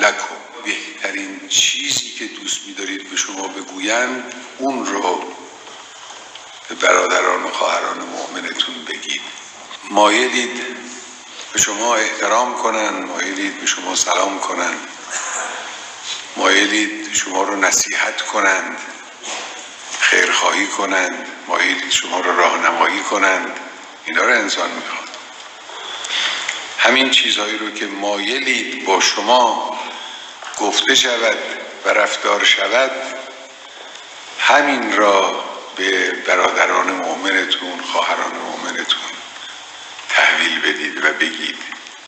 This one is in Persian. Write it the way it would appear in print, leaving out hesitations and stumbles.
لکم. بهترین چیزی که دوست می‌دارید به شما بگویند اون رو به برادران و خواهران مؤمنتون بگید. مایلید به شما احترام کنند، مایلید به شما سلام کنند، مایلید شما رو نصیحت کنند، خیرخواهی کنند، مایلید شما رو راهنمایی کنند. اینا رو انسان میخواد. همین چیزهایی رو که مایلید با شما گفته شود و رفتار شود، همین را به برادران مؤمنتون، خواهران مؤمنتون تحویل بدید و بگید.